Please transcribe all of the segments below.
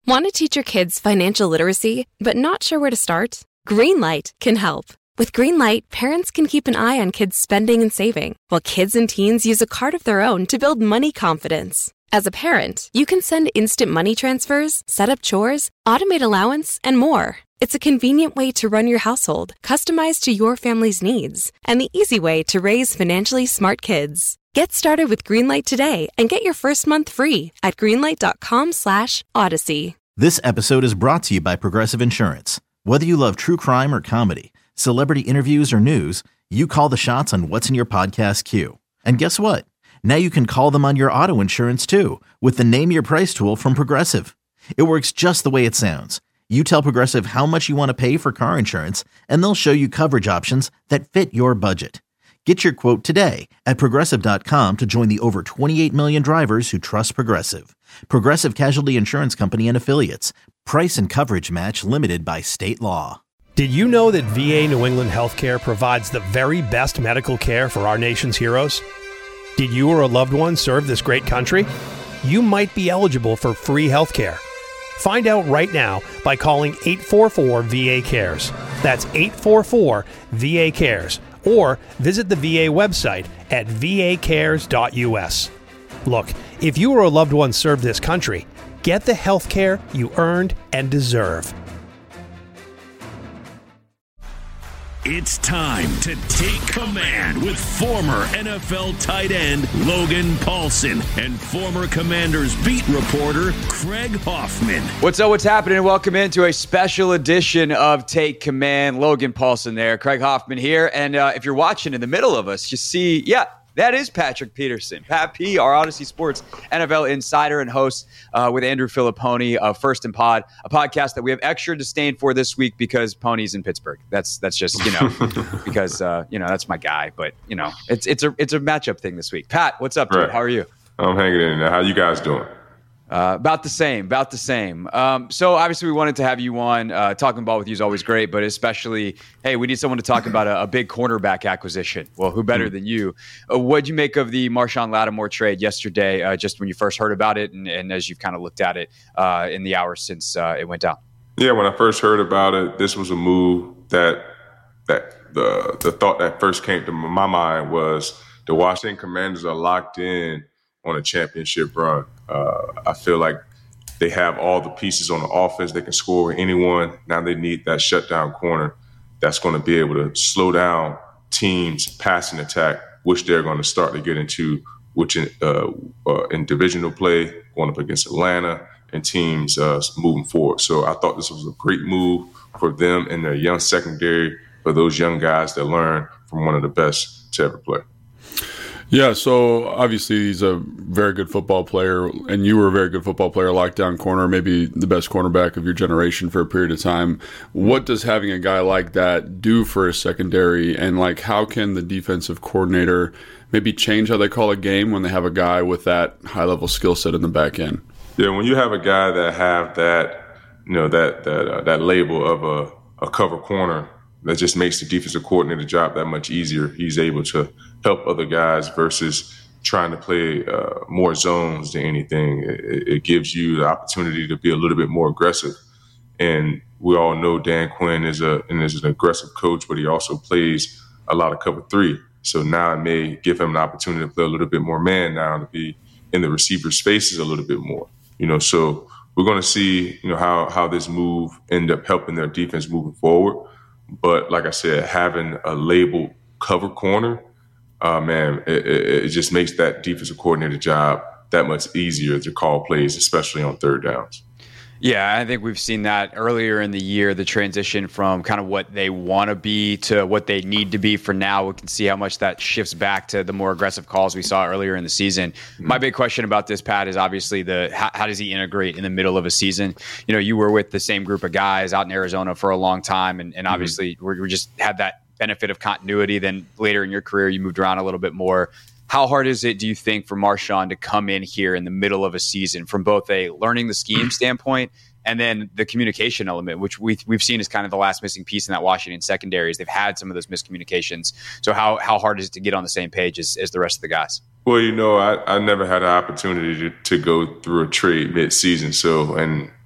Want to teach your kids financial literacy, but not sure where to start? Greenlight can help. With Greenlight, parents can keep an eye on kids' spending and saving, while kids and teens use a card of their own to build money confidence. As a parent, you can send instant money transfers, set up chores, automate allowance, and more. It's a convenient way to run your household, customized to your family's needs, and the easy way to raise financially smart kids. Get started with Greenlight today and get your first month free at greenlight.com/Odyssey. This episode is brought to you by Progressive Insurance. Whether you love true crime or comedy, celebrity interviews or news, you call the shots on what's in your podcast queue. And guess what? Now you can call them on your auto insurance too with the Name Your Price tool from Progressive. It works just the way it sounds. You tell Progressive how much you want to pay for car insurance, and they'll show you coverage options that fit your budget. Get your quote today at Progressive.com to join the over 28 million drivers who trust Progressive. Progressive Casualty Insurance Company and Affiliates. Price and coverage match limited by state law. Did you know that VA New England Healthcare provides the very best medical care for our nation's heroes? Did you or a loved one serve this great country? You might be eligible for free healthcare. Find out right now by calling 844-VA-CARES. That's 844-VA-CARES. Or visit the VA website at vacares.us. Look, if you or a loved one served this country, get the health care you earned and deserve. It's time to take command with former NFL tight end Logan Paulsen and former Commanders beat reporter Craig Hoffman. What's up? What's happening? Welcome into a special edition of Take Command. Logan Paulsen there, Craig Hoffman here. And if you're watching in the middle of us, you see, that is Patrick Peterson. Pat P, our Odyssey Sports NFL insider and host with Andrew Filipponi of First and Pod, a podcast that we have extra disdain for this week because Pony's in Pittsburgh. That's just, because, that's my guy. But, it's a matchup thing this week. Pat, what's up, dude? Right. How are you? I'm hanging in there. How you guys doing? About the same. So obviously we wanted to have you on. Talking ball with you is always great, but especially, hey, we need someone to talk about a big cornerback acquisition. Well, who better than you? What'd you make of the Marshawn Lattimore trade yesterday, just when you first heard about it and as you've kind of looked at it in the hours since it went down? Yeah, when I first heard about it, this was a move that the thought that first came to my mind was the Washington Commanders are locked in on a championship run. I feel like they have all the pieces on the offense. They can score with anyone. Now they need that shutdown corner that's going to be able to slow down teams' passing attack, which they're going to start to get into, which in divisional play, going up against Atlanta and teams moving forward. So I thought this was a great move for them and their young secondary, for those young guys that learn from one of the best to ever play. Yeah, so obviously he's a very good football player, and you were a very good football player, lockdown corner, maybe the best cornerback of your generation for a period of time. What does having a guy like that do for a secondary, and how can the defensive coordinator maybe change how they call a game when they have a guy with that high-level skill set in the back end? Yeah, when you have a guy that have that, that label of a cover corner, that just makes the defensive coordinator job that much easier. He's able to help other guys versus trying to play more zones than anything. It gives you the opportunity to be a little bit more aggressive. And we all know Dan Quinn is an aggressive coach, but he also plays a lot of cover three. So now it may give him an opportunity to play a little bit more man now, to be in the receiver spaces a little bit more. So we're going to see, how this move end up helping their defense moving forward. But like I said, having a labeled cover corner, it just makes that defensive coordinator job that much easier to call plays, especially on third downs. Yeah, I think we've seen that earlier in the year, the transition from kind of what they want to be to what they need to be for now. We can see how much that shifts back to the more aggressive calls we saw earlier in the season. Mm-hmm. My big question about this, Pat, is obviously how does he integrate in the middle of a season? You were with the same group of guys out in Arizona for a long time, and obviously we just had that benefit of continuity. Then later in your career, you moved around a little bit more. How hard is it, do you think, for Marshawn to come in here in the middle of a season from both a learning the scheme standpoint and then the communication element, which we've seen is kind of the last missing piece in that Washington secondary, is they've had some of those miscommunications. So how hard is it to get on the same page as the rest of the guys? Well, I never had an opportunity to go through a trade mid-season. So, and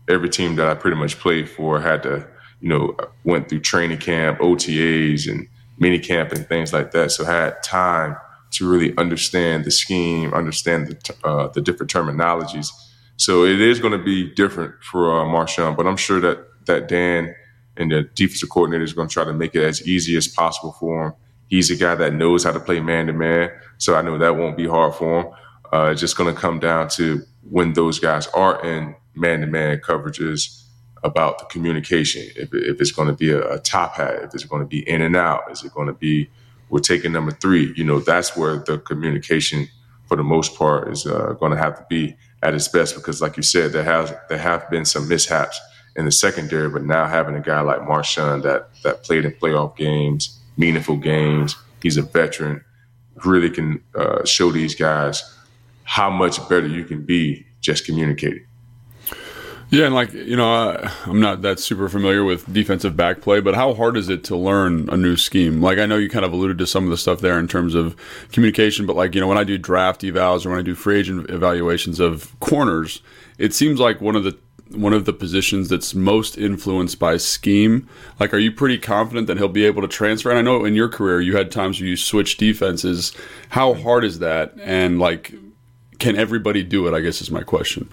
every team that I pretty much played for had to, went through training camp, OTAs, and mini camp and things like that. So I had time to really understand the scheme, understand the different terminologies. So it is going to be different for Marshawn, but I'm sure that Dan and the defensive coordinator is going to try to make it as easy as possible for him. He's a guy that knows how to play man-to-man, so I know that won't be hard for him. It's just going to come down to when those guys are in man-to-man coverages about the communication. If it's going to be a top hat, if it's going to be in and out, is it going to be we're taking number 3? That's where the communication for the most part is going to have to be at its best, because like you said, there have been some mishaps in the secondary, but now having a guy like Marshawn that played in playoff games, meaningful games, he's a veteran, really can show these guys how much better you can be just communicating. Yeah, and I'm not that super familiar with defensive back play, but how hard is it to learn a new scheme? I know you kind of alluded to some of the stuff there in terms of communication, but when I do draft evals or when I do free agent evaluations of corners, it seems like one of the positions that's most influenced by scheme. Are you pretty confident that he'll be able to transfer? And I know in your career you had times where you switched defenses. How hard is that? And can everybody do it, I guess is my question.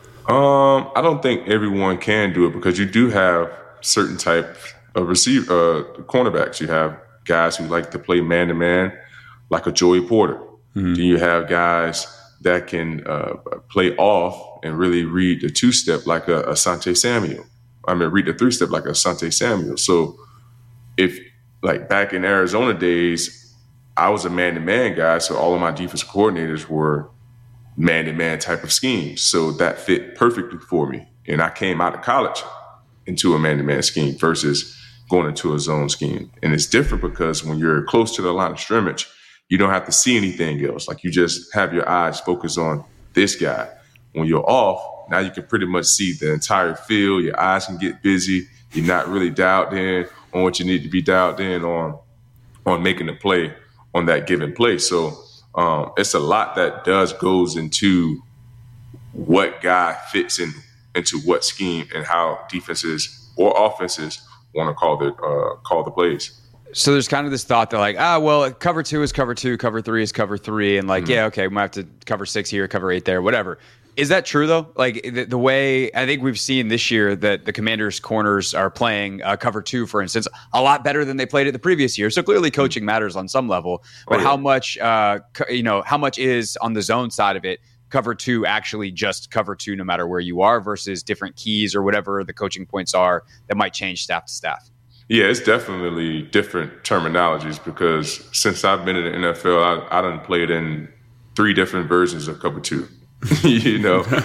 I don't think everyone can do it, because you do have certain type of cornerbacks. You have guys who like to play man-to-man, like a Joey Porter. Mm-hmm. Then you have guys that can play off and really read the 2-step like a Asante Samuel. Read the 3-step like a Asante Samuel. So if back in Arizona days, I was a man-to-man guy, so all of my defensive coordinators were man-to-man type of schemes. So that fit perfectly for me. And I came out of college into a man-to-man scheme versus going into a zone scheme. And it's different because when you're close to the line of scrimmage, you don't have to see anything else. You just have your eyes focused on this guy. When you're off, now you can pretty much see the entire field. Your eyes can get busy. You're not really dialed in on what you need to be dialed in on making the play on that given play. So it's a lot that goes into what guy fits into what scheme and how defenses or offenses want to call the plays. So there's kind of this thought that cover 2 is cover 2, cover 3 is cover 3, and yeah, okay, we might have to cover 6 here, cover 8 there, whatever. Is that true though? The way I think we've seen this year that the Commanders' corners are playing cover 2, for instance, a lot better than they played it the previous year. So clearly, coaching matters on some level. But how much, how much is on the zone side of it? Cover 2 actually just cover 2, no matter where you are, versus different keys or whatever the coaching points are that might change staff to staff. Yeah, it's definitely different terminologies, because since I've been in the NFL, I done played in 3 different versions of cover 2. You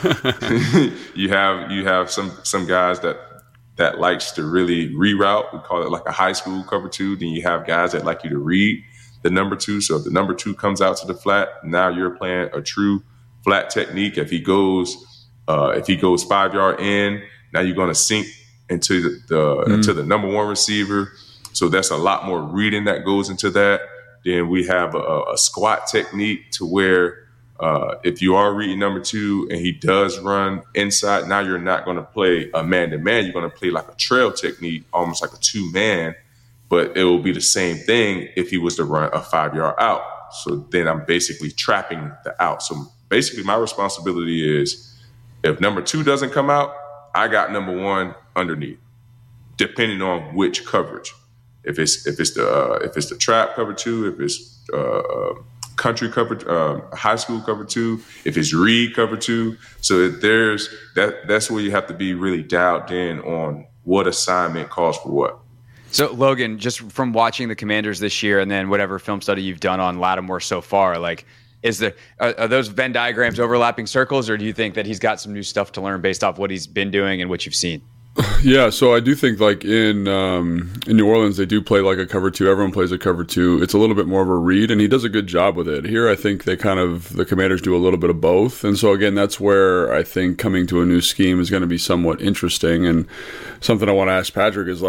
have some guys that likes to really reroute. We call it a high school cover 2. Then you have guys that like you to read the number 2. So if the number 2 comes out to the flat, now you're playing a true flat technique. If he goes 5-yard in, now you're going to sink into the number 1 receiver. So that's a lot more reading that goes into that. Then we have a squat technique to where if you are reading number 2 and he does run inside, now you're not going to play a man-to-man. You're going to play like a trail technique, almost like a 2-man, but it will be the same thing if he was to run a 5-yard out. So then I'm basically trapping the out. So basically my responsibility is if number 2 doesn't come out, I got number 1 underneath, depending on which coverage. If it's the trap cover 2, if it's country cover, high school cover 2, if it's read cover 2. So there's that's where you have to be really dialed in on what assignment calls for what. So Logan, just from watching the Commanders this year and then whatever film study you've done on Lattimore so far, are those Venn diagrams overlapping circles, or do you think that he's got some new stuff to learn based off what he's been doing and what you've seen? Yeah, so I do think in New Orleans they do play like a cover 2. Everyone plays a cover 2. It's a little bit more of a read, and he does a good job with it. Here I think the Commanders do a little bit of both. And so again, that's where I think coming to a new scheme is going to be somewhat interesting. And something I want to ask Patrick is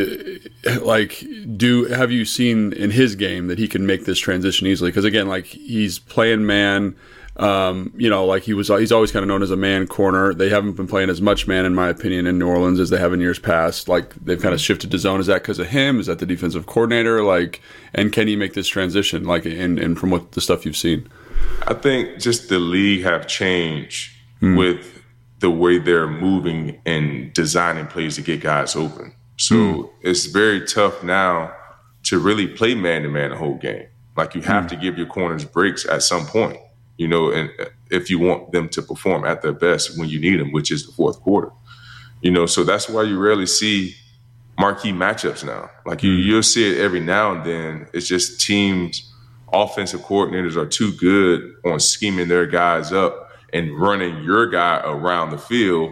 have you seen in his game that he can make this transition easily? Because again, he's playing man. Like he's always kind of known as a man corner. They haven't been playing as much man, in my opinion, in New Orleans as they have in years past. Like they've kind of shifted to zone. Is that because of him? Is that the defensive coordinator? And can he make this transition? And from what the stuff you've seen, I think just the league have changed with the way they're moving and designing plays to get guys open. So it's very tough now to really play man-to-man the whole game. Like you have to give your corners breaks at some point, and if you want them to perform at their best when you need them, which is the fourth quarter. So that's why you rarely see marquee matchups now. Like you'll see it every now and then. It's just teams, offensive coordinators are too good on scheming their guys up and running your guy around the field,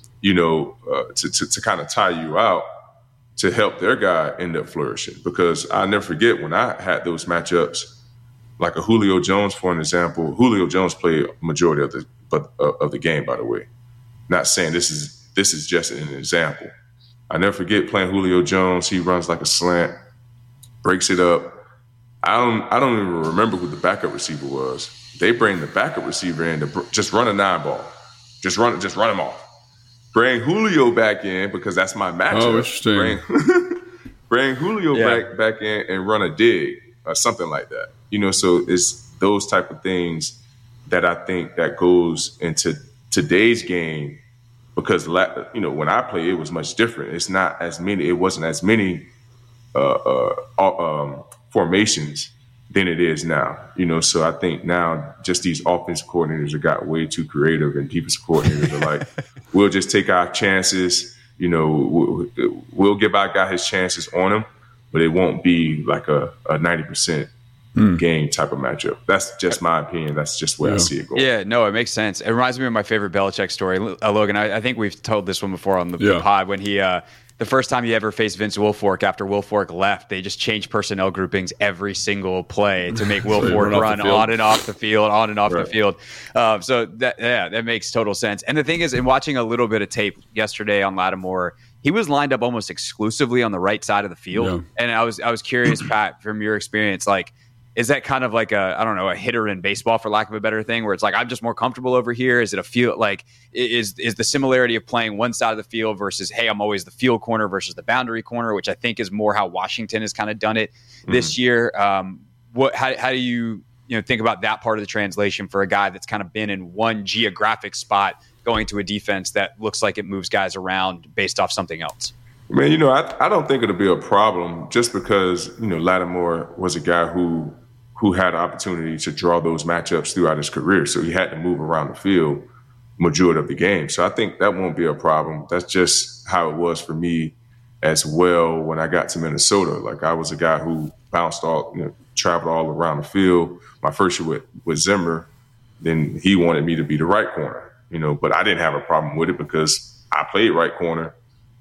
to kind of tire you out to help their guy end up flourishing. Because I never forget when I had those matchups, like a Julio Jones, for an example. Julio Jones played majority of the game, by the way. Not saying this is just an example. I never forget playing Julio Jones. He runs like a slant, breaks it up. I don't even remember who the backup receiver was. They bring the backup receiver in to just run a 9-ball. Just run him off. Bring Julio back in because that's my matchup. Oh, interesting. Bring Julio back in and run a dig or something like that. So it's those type of things that I think that goes into today's game because, when I played, it was much different. It wasn't as many formations than it is now, so I think now just these offensive coordinators have got way too creative and defensive coordinators are like, we'll just take our chances, we'll give our guy his chances on him, but it won't be like a 90% game type of matchup. That's just my opinion. That's just where I see it going. Yeah, no, it makes sense. It reminds me of my favorite Belichick story. Logan, I think we've told this one before on the pod when he the first time he ever faced Vince Wilfork after Wilfork left, they just changed personnel groupings every single play to make Wilfork run on and off the field, the field. So that makes total sense. And the thing is, in watching a little bit of tape yesterday on Lattimore, he was lined up almost exclusively on the right side of the field. Yeah. And I was curious, Pat, from your experience, is that kind of like a hitter in baseball, for lack of a better thing, where it's like, I'm just more comfortable over here? Is it a field, is the similarity of playing one side of the field versus, hey, I'm always the field corner versus the boundary corner, which I think is more how Washington has kind of done it this year. How do you think about that part of the translation for a guy that's kind of been in one geographic spot going to a defense that looks like it moves guys around based off something else? Man, I don't think it'll be a problem just because, Lattimore was a guy who had the opportunity to draw those matchups throughout his career. So he had to move around the field majority of the game. So I think that won't be a problem. That's just how it was for me as well when I got to Minnesota. Like I was a guy who bounced traveled all around the field. My first year with Zimmer, then he wanted me to be the right corner, but I didn't have a problem with it because I played right corner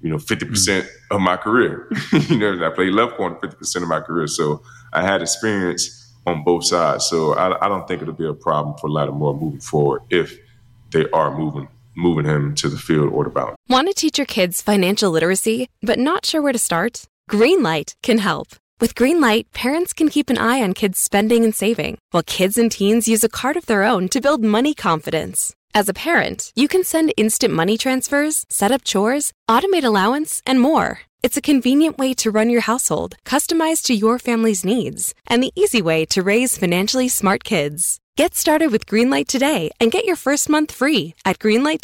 50% of my career. I played left corner 50% of my career. So I had experience on both sides. So I don't think it'll be a problem for Lattimore moving forward if they are moving him to the field or the boundary. Want to teach your kids financial literacy, but not sure where to start? Greenlight can help. With Greenlight, parents can keep an eye on kids' spending and saving, while kids and teens use a card of their own to build money confidence. As a parent, you can send instant money transfers, set up chores, automate allowance, and more. It's a convenient way to run your household, customized to your family's needs, and the easy way to raise financially smart kids. Get started with Greenlight today and get your first month free at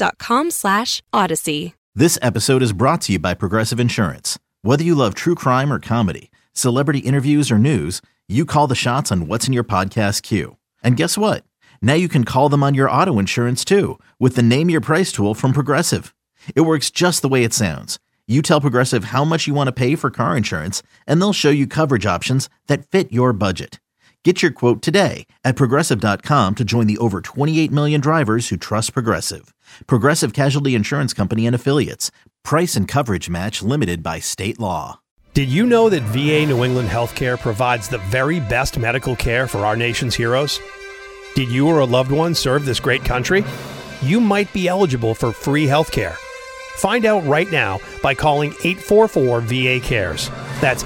greenlight.com/Odyssey. This episode is brought to you by Progressive Insurance. Whether you love true crime or comedy, celebrity interviews or news, you call the shots on what's in your podcast queue. And guess what? Now you can call them on your auto insurance too with the Name Your Price tool from Progressive. It works just the way it sounds. You tell Progressive how much you want to pay for car insurance, and they'll show you coverage options that fit your budget. Get your quote today at Progressive.com to join the over 28 million drivers who trust Progressive. Progressive Casualty Insurance Company and Affiliates. Price and coverage match limited by state law. Did you know that VA New England Healthcare provides the very best medical care for our nation's heroes? Did you or a loved one serve this great country? You might be eligible for free healthcare. Find out right now by calling 844-VA-CARES. That's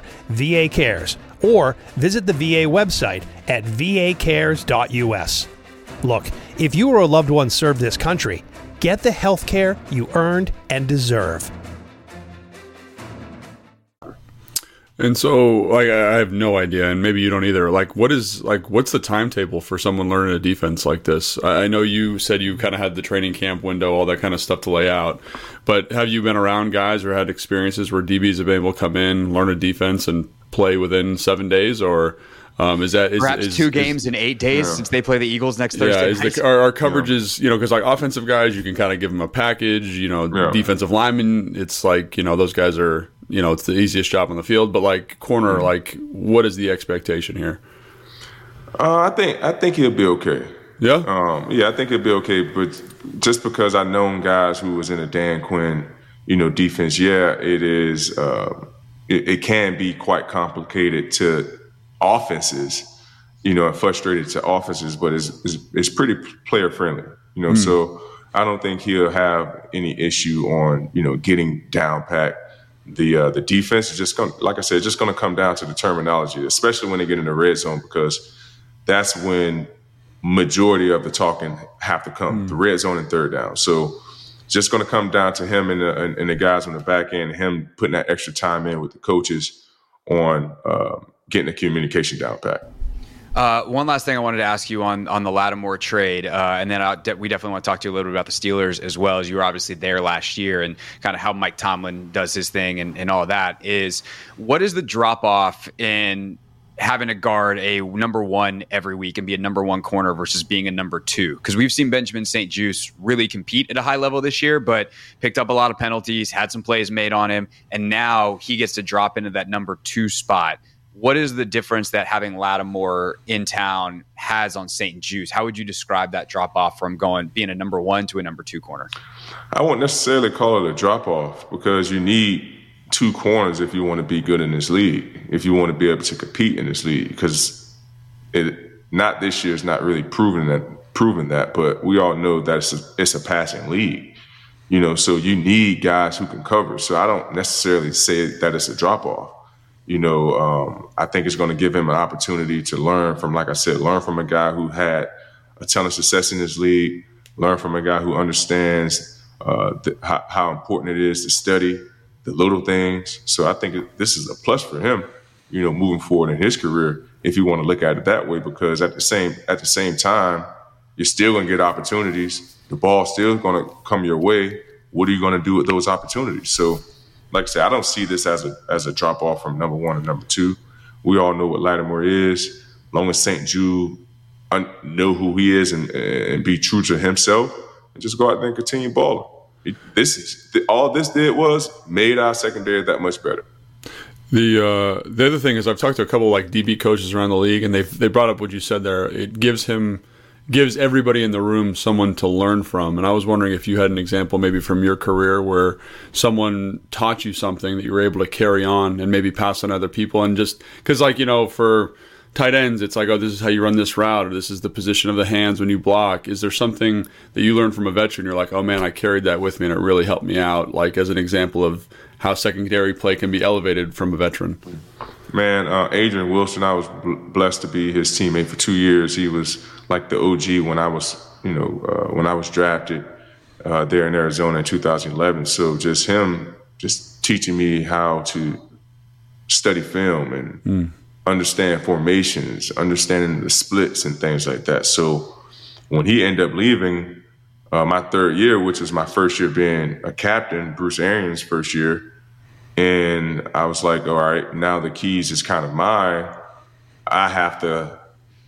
844-VA-CARES. Or visit the VA website at vacares.us. Look, if you or a loved one served this country, get the health care you earned and deserve. And so, like, I have no idea, and maybe you don't either. What's the timetable for someone learning a defense like this? I know you said you kind of had the training camp window, all that kind of stuff to lay out, but have you been around guys or had experiences where DBs have been able to come in, learn a defense, and play within 7 days, or perhaps 2 games in 8 days since they play the Eagles next Thursday? Our coverages, because like offensive guys, you can kind of give them a package. Defensive linemen, it's like those guys are. It's the easiest job on the field, but like corner, what is the expectation here? I think he'll be okay. Yeah? I think he'll be okay, but just because I've known guys who was in a Dan Quinn, defense, it is, it can be quite complicated to offenses, and frustrated to offenses, but it's pretty player friendly, so I don't think he'll have any issue on, getting down pat. The defense is just going to come down to the terminology, especially when they get in the red zone, because that's when majority of the talking have to come, the red zone and third down. So just going to come down to him and the guys on the back end, him putting that extra time in with the coaches on getting the communication down pat. One last thing I wanted to ask you on the Lattimore trade, and then we definitely want to talk to you a little bit about the Steelers as well, as you were obviously there last year, and kind of how Mike Tomlin does his thing and all of that. What is the drop-off in having to guard a number 1 every week and be a number 1 corner versus being a number 2? Because we've seen Benjamin St-Juste really compete at a high level this year, but picked up a lot of penalties, had some plays made on him, and now he gets to drop into that number 2 spot. What is the difference that having Lattimore in town has on St-Juste? How would you describe that drop-off from being a number 1 to a number 2 corner? I won't necessarily call it a drop-off, because you need 2 corners if you want to be good in this league, if you want to be able to compete in this league, because not this year is not really proven that, but we all know that it's a passing league, so you need guys who can cover. So I don't necessarily say that it's a drop-off. I think it's going to give him an opportunity to learn from a guy who had a ton of success in this league, learn from a guy who understands how important it is to study the little things. So I think this is a plus for him, moving forward in his career, if you want to look at it that way, because at the same time, you're still going to get opportunities. The ball's still going to come your way. What are you going to do with those opportunities? So, like I said, I don't see this as a drop off from number 1 and number 2. We all know what Lattimore is. As long as St-Juste know who he is and be true to himself, and just go out there and continue balling. All this did was made our secondary that much better. The other thing is, I've talked to a couple DB coaches around the league, and they brought up what you said there. It gives everybody in the room someone to learn from. And I was wondering if you had an example maybe from your career where someone taught you something that you were able to carry on and maybe pass on other people. And just because, for tight ends, it's like, oh, this is how you run this route, or this is the position of the hands when you block. Is there something that you learned from a veteran? You're like, oh man, I carried that with me and it really helped me out. Like, as an example of how secondary play can be elevated from a veteran. Man, Adrian Wilson, I was blessed to be his teammate for 2 years. He was like the OG when I was drafted there in Arizona in 2011. So just him teaching me how to study film and understand formations, understanding the splits and things like that. So when he ended up leaving my 3rd year, which was my first year being a captain, Bruce Arians' first year, and I was like, all right, now the keys is kind of mine. I have to,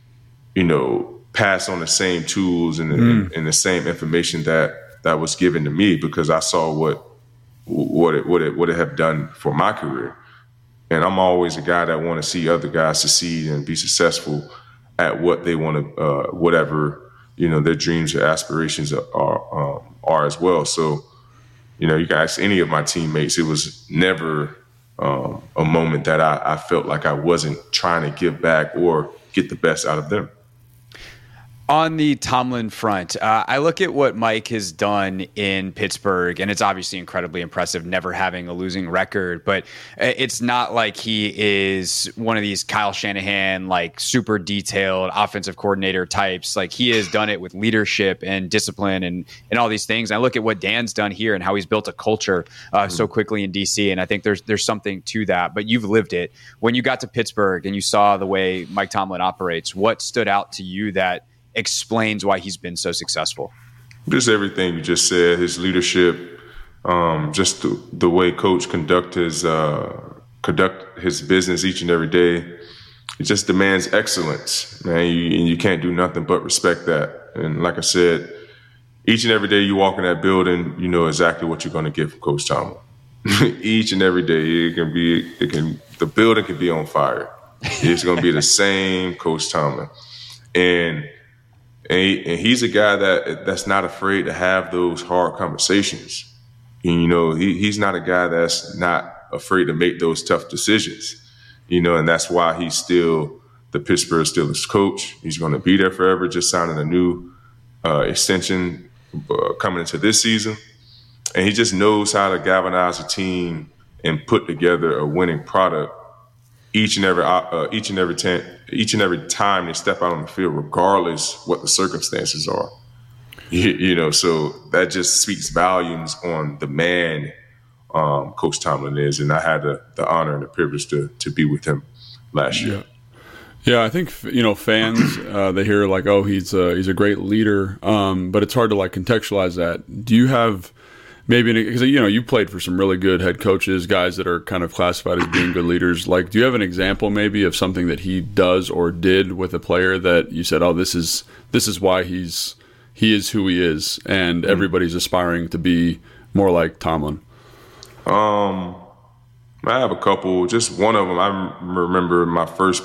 pass on the same tools and the same information that was given to me, because I saw what it have done for my career. And I'm always a guy that want to see other guys succeed and be successful at what they want to, whatever, their dreams or aspirations are as well. So, you can ask any of my teammates. It was never a moment that I felt like I wasn't trying to give back or get the best out of them. On the Tomlin front, I look at what Mike has done in Pittsburgh, and it's obviously incredibly impressive, never having a losing record. But it's not like he is one of these Kyle Shanahan, like super detailed offensive coordinator types. Like, he has done it with leadership and discipline and all these things. And I look at what Dan's done here and how he's built a culture so quickly in DC, and I think there's something to that. But you've lived it. When you got to Pittsburgh and you saw the way Mike Tomlin operates, what stood out to you that explains why he's been so successful? Just everything you just said, his leadership, just the way Coach conduct his business each and every day. It just demands excellence, man. You can't do nothing but respect that. And like I said, each and every day you walk in that building, you know exactly what you're going to get from Coach Tomlin. Each and every day, the building can be on fire. It's going to be the same Coach Tomlin, and he's a guy that's not afraid to have those hard conversations. And, you know, he's not a guy that's not afraid to make those tough decisions, you know, and that's why he's still the Pittsburgh Steelers coach. He's going to be there forever, just signing a new extension coming into this season. And he just knows how to galvanize a team and put together a winning product each and every time they step out on the field, regardless what the circumstances are. You know, so that just speaks volumes on the man Coach Tomlin is, and I had the honor and the privilege to be with him last year. Yeah, I think, you know, fans they hear like, oh, he's a great leader, but it's hard to like contextualize that. Do you have maybe, because, you know, you played for some really good head coaches, guys that are kind of classified as being good leaders. Like, do you have an example maybe of something that he does or did with a player that you said, oh, this is why he is who he is, and everybody's aspiring to be more like Tomlin? I have a couple. Just one of them, I remember my first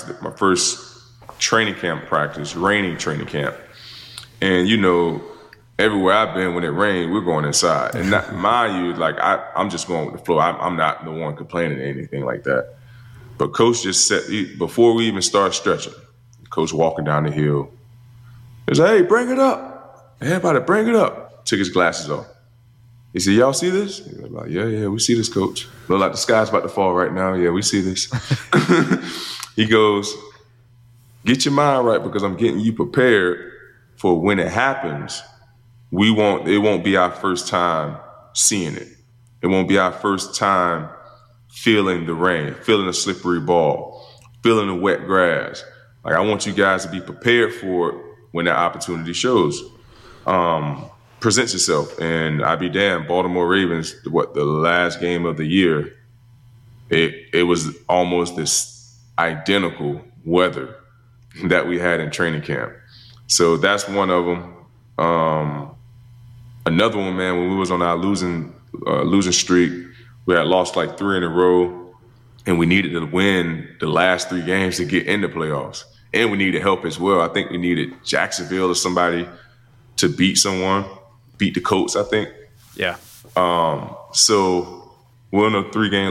training camp practice, raining training camp. And, you know, everywhere I've been, when it rained, we're going inside. And mind you, like, I'm just going with the flow. I'm not the one complaining or anything like that. But Coach just said, before we even start stretching, Coach walking down the hill, he was like, hey, bring it up. Everybody, bring it up. Took his glasses off. He said, y'all see this? He was like, yeah, we see this, Coach. Look like the sky's about to fall right now. Yeah, we see this. He goes, get your mind right, because I'm getting you prepared for when it happens. It won't be our first time seeing it. It won't be our first time feeling the rain, feeling the slippery ball, feeling the wet grass. Like, I want you guys to be prepared for it when that opportunity presents itself. And I be damned, Baltimore Ravens, the last game of the year, it was almost this identical weather that we had in training camp. So that's one of them. Another one, man, when we was on our losing streak, we had lost like 3 in a row, and we needed to win the last 3 games to get in the playoffs. And we needed help as well. I think we needed Jacksonville or somebody to beat the Colts, I think. Yeah. So we're on a 3-game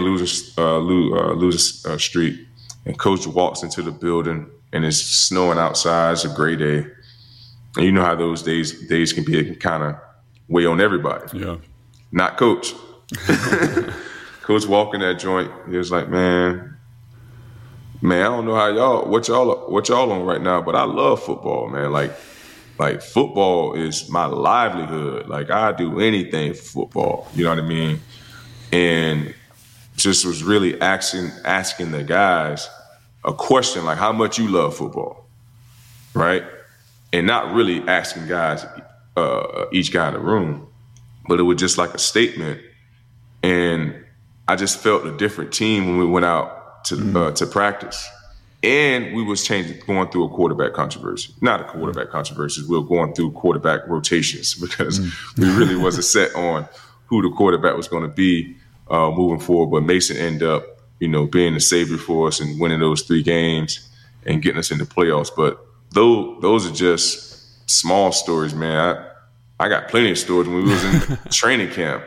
losing streak, and Coach walks into the building, and it's snowing outside. It's a gray day. And you know how those days can be. It can kind of weigh on everybody. Yeah. Not Coach. Coach walking that joint, he was like, man, I don't know what y'all on right now, but I love football, man. Like football is my livelihood. Like, I do anything for football. You know what I mean? And just was really asking the guys a question, like, how much you love football, right? And not really asking guys, each guy in the room, but it was just like a statement. And I just felt a different team when we went out to practice. And we was going through a quarterback controversy. Not a quarterback controversy. We were going through quarterback rotations because we really wasn't set on who the quarterback was going to be moving forward. But Mason ended up, being the savior for us and winning those 3 games and getting us into playoffs. But those are just small stories, man. I got plenty of stories when we was in training camp,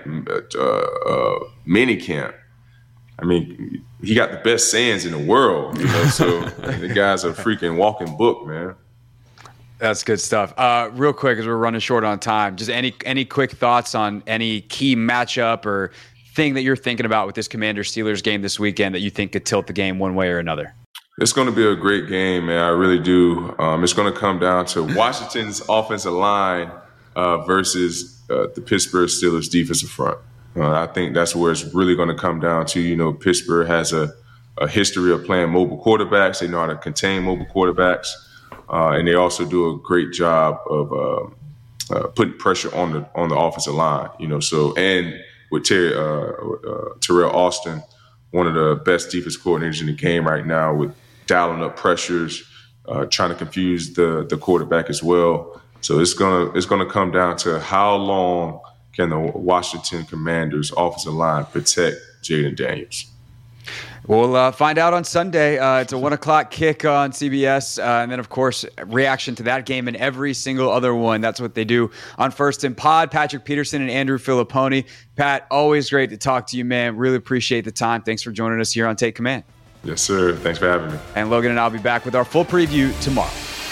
mini camp. I mean, he got the best sayings in the world, so the guy's a freaking walking book, man. That's good stuff. Real quick, as we're running short on time, just any quick thoughts on any key matchup or thing that you're thinking about with this Commanders-Steelers game this weekend that you think could tilt the game one way or another? It's going to be a great game, man. I really do. It's going to come down to Washington's offensive line versus the Pittsburgh Steelers defensive front. I think that's where it's really going to come down to. You know, Pittsburgh has a history of playing mobile quarterbacks. They know how to contain mobile quarterbacks. And they also do a great job of putting pressure on the offensive line, you know. So, and with Terrell Austin, one of the best defense coordinators in the game right now, with dialing up pressures, trying to confuse the quarterback as well. So it's gonna come down to how long can the Washington Commanders offensive line protect Jayden Daniels. We'll find out on Sunday. It's a 1:00 kick on CBS. And then, of course, reaction to that game and every single other one. That's what they do on First and Pod. Patrick Peterson and Andrew Filipponi. Pat, always great to talk to you, man. Really appreciate the time. Thanks for joining us here on Take Command. Yes, sir. Thanks for having me. And Logan and I'll be back with our full preview tomorrow.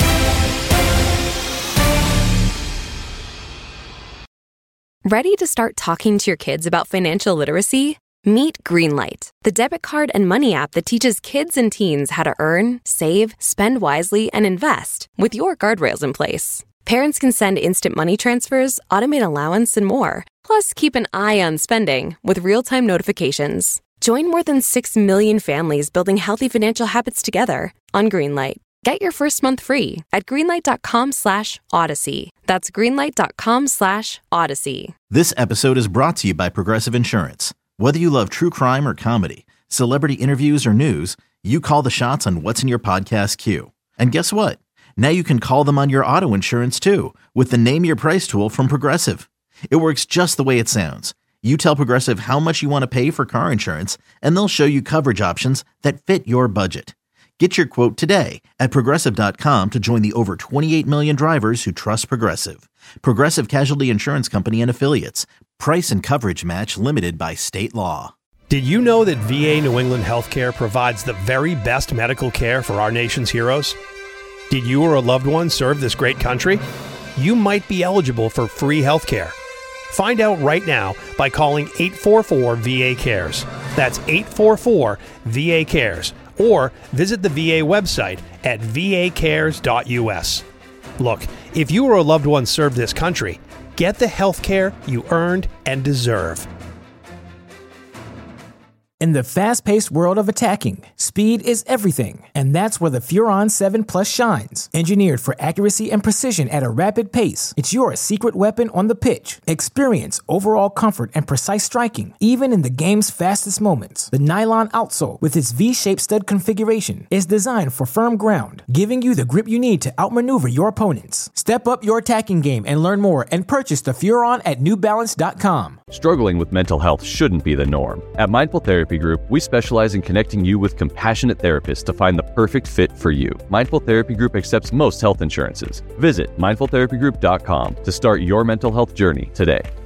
Ready to start talking to your kids about financial literacy? Meet Greenlight, the debit card and money app that teaches kids and teens how to earn, save, spend wisely, and invest with your guardrails in place. Parents can send instant money transfers, automate allowance, and more. Plus, keep an eye on spending with real-time notifications. Join more than 6 million families building healthy financial habits together on Greenlight. Get your first month free at greenlight.com/Odyssey. That's greenlight.com/Odyssey. This episode is brought to you by Progressive Insurance. Whether you love true crime or comedy, celebrity interviews or news, you call the shots on what's in your podcast queue. And guess what? Now you can call them on your auto insurance too with the Name Your Price tool from Progressive. It works just the way it sounds. You tell Progressive how much you want to pay for car insurance, and they'll show you coverage options that fit your budget. Get your quote today at Progressive.com to join the over 28 million drivers who trust Progressive. Progressive Casualty Insurance Company and Affiliates. Price and coverage match limited by state law. Did you know that VA New England Healthcare provides the very best medical care for our nation's heroes? Did you or a loved one serve this great country? You might be eligible for free healthcare. Find out right now by calling 844-VA-CARES. That's 844-VA-CARES. Or visit the VA website at vacares.us. Look, if you or a loved one served this country, get the health care you earned and deserve. In the fast-paced world of attacking, speed is everything, and that's where the Furon 7 Plus shines. Engineered for accuracy and precision at a rapid pace, it's your secret weapon on the pitch. Experience overall comfort and precise striking, even in the game's fastest moments. The nylon outsole, with its V-shaped stud configuration, is designed for firm ground, giving you the grip you need to outmaneuver your opponents. Step up your attacking game and learn more and purchase the Furon at NewBalance.com. Struggling with mental health shouldn't be the norm. At Mindful Therapy Group, we specialize in connecting you with compassionate therapists to find the perfect fit for you. Mindful Therapy Group accepts most health insurances. Visit mindfultherapygroup.com to start your mental health journey today.